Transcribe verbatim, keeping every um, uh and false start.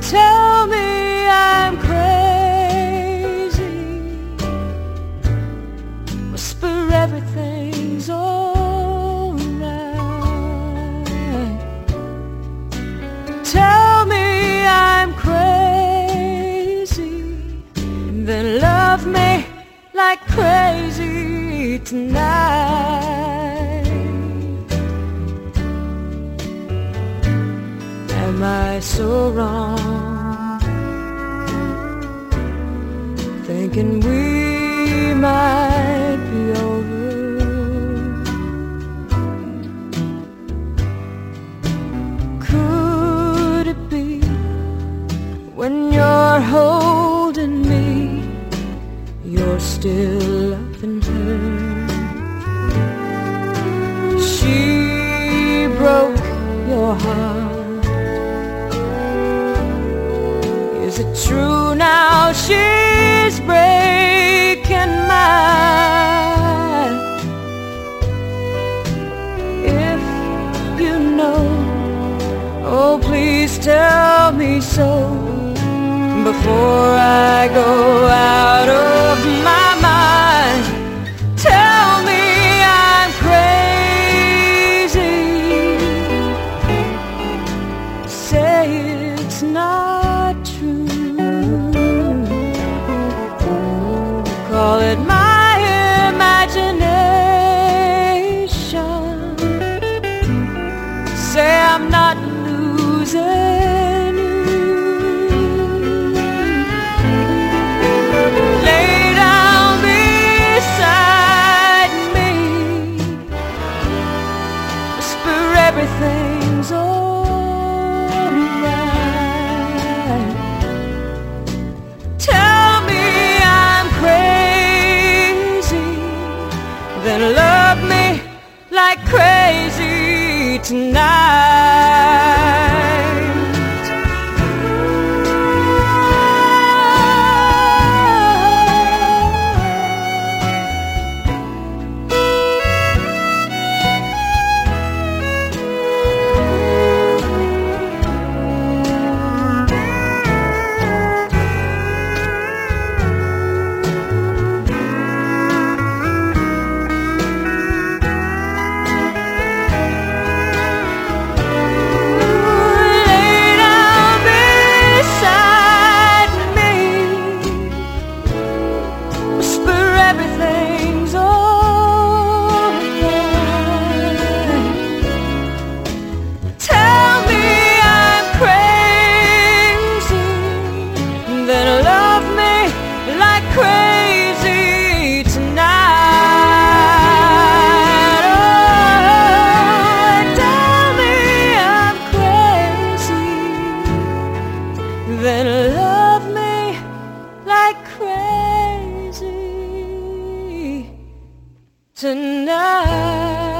tell me I'm crazy. Whisper everything's alright. Tell me I'm crazy, then love me like crazy tonight. Am I so wrong, thinking we might be over? Could it be when you're holding me, you're still loving her? She broke your heart. Is it true now she's breaking mine? If you know, oh please tell me so, before I go out of my mind. Tell me I'm crazy. Say it's not true. Call it my imagination. Say I'm not losing you. Lay down beside me. Whisper everything's alright. Tell me I'm crazy, then love me like crazy tonight. Then love me like crazy tonight.